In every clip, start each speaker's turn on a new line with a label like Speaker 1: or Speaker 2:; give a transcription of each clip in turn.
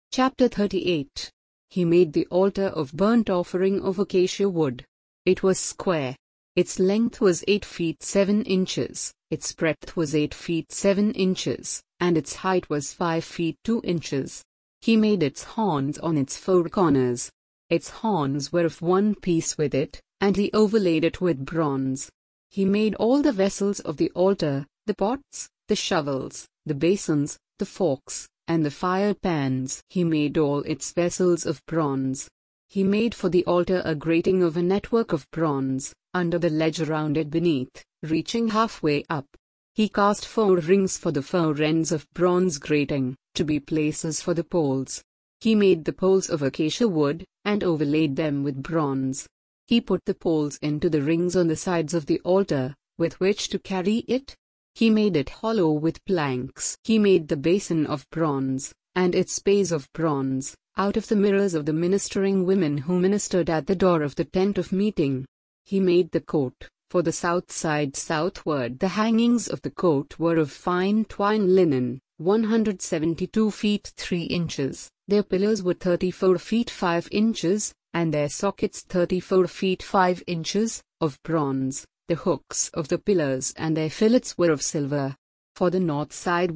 Speaker 1: Chapter 38. He made the altar of burnt offering of acacia wood. It was square. Its length was 8 feet 7 inches, its breadth was 8 feet 7 inches, and its height was 5 feet 2 inches. He made its horns on its 4 corners. Its horns were of one piece with it, and he overlaid it with bronze. He made all the vessels of the altar, the pots, the shovels, the basins, the forks, and the fire pans. He made all its vessels of bronze. He made for the altar a grating of a network of bronze, under the ledge around it beneath, reaching halfway up. He cast 4 rings for the 4 ends of bronze grating, to be places for the poles. He made the poles of acacia wood, and overlaid them with bronze. He put the poles into the rings on the sides of the altar, with which to carry it. He made it hollow with planks. He made the basin of bronze, and its base of bronze, out of the mirrors of the ministering women who ministered at the door of the tent of meeting. He made the coat. For the south side southward, the hangings of the coat were of fine twined linen, 172 feet 3 inches. Their pillars were 34 feet 5 inches, and their sockets 34 feet 5 inches, of bronze. The hooks of the pillars and their fillets were of silver. For the north side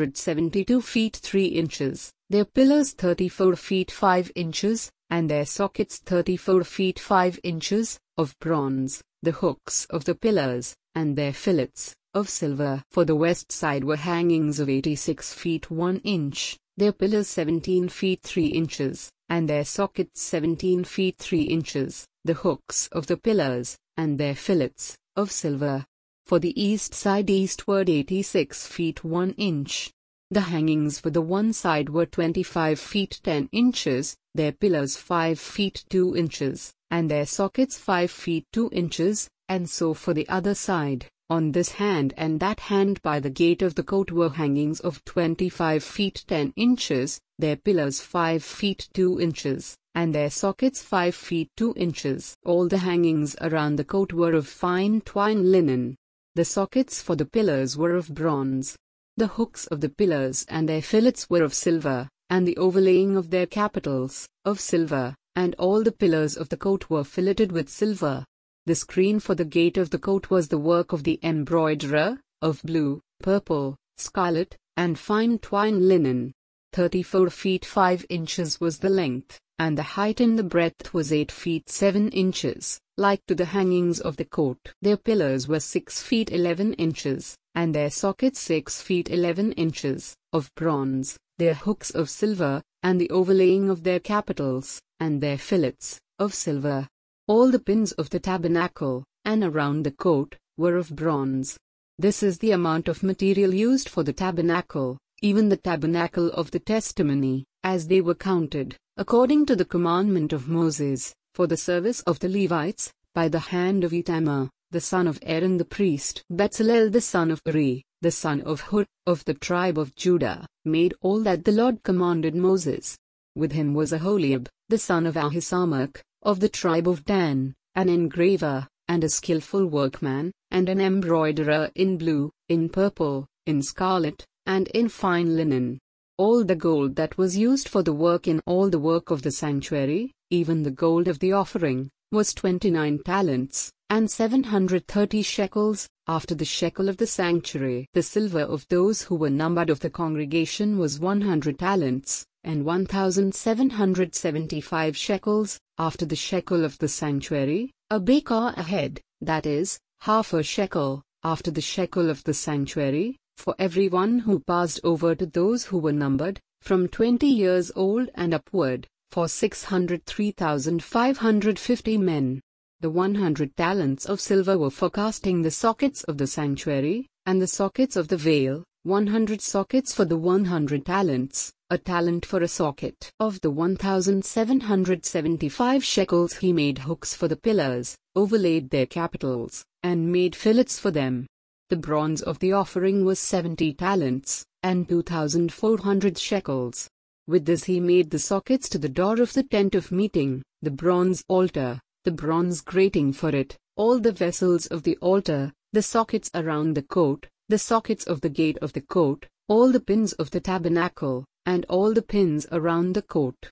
Speaker 1: 172 feet 3 inches, their pillars 34 feet 5 inches, and their sockets 34 feet 5 inches, of bronze. The hooks of the pillars, and their fillets, of silver. For the west side were hangings of 86 feet 1 inch, their pillars 17 feet 3 inches, and their sockets 17 feet 3 inches, the hooks of the pillars, and their fillets, of silver. For the east side eastward 86 feet 1 inch. The hangings for the one side were 25 feet 10 inches, their pillars 5 feet 2 inches, and their sockets 5 feet 2 inches, and so for the other side. On this hand and that hand by the gate of the court were hangings of 25 feet 10 inches, their pillars 5 feet 2 inches, and their sockets 5 feet 2 inches. All the hangings around the court were of fine twined linen. The sockets for the pillars were of bronze. The hooks of the pillars and their fillets were of silver, and the overlaying of their capitals, of silver, and all the pillars of the court were filleted with silver. The screen for the gate of the court was the work of the embroiderer, of blue, purple, scarlet, and fine twined linen. 34 feet 5 inches was the length, and the height and the breadth was 8 feet 7 inches, like to the hangings of the court. Their pillars were 6 feet 11 inches, and their sockets 6 feet 11 inches, of bronze, their hooks of silver, and the overlaying of their capitals, and their fillets, of silver. All the pins of the tabernacle, and around the court, were of bronze. This is the amount of material used for the tabernacle, even the tabernacle of the testimony, as they were counted, according to the commandment of Moses, for the service of the Levites, by the hand of Ithamar, the son of Aaron the priest. Bezalel the son of Uri, the son of Hur, of the tribe of Judah, made all that the Lord commanded Moses. With him was Aholiab, the son of Ahisamach, of the tribe of Dan, an engraver, and a skillful workman, and an embroiderer in blue, in purple, in scarlet, and in fine linen. All the gold that was used for the work in all the work of the sanctuary, even the gold of the offering, was 29 talents, and 730 shekels, after the shekel of the sanctuary. The silver of those who were numbered of the congregation was 100 talents, and 1,775 shekels, after the shekel of the sanctuary, a bekah a head, that is, half a shekel, after the shekel of the sanctuary, for everyone who passed over to those who were numbered, from 20 years old and upward, for 603,550 men. The 100 talents of silver were for casting the sockets of the sanctuary, and the sockets of the veil, 100 sockets for the 100 talents, a talent for a socket. Of the 1,775 shekels he made hooks for the pillars, overlaid their capitals, and made fillets for them. The bronze of the offering was 70 talents, and 2,400 shekels. With this he made the sockets to the door of the tent of meeting, the bronze altar, the bronze grating for it, all the vessels of the altar, the sockets around the court, the sockets of the gate of the court, all the pins of the tabernacle, and all the pins around the coat.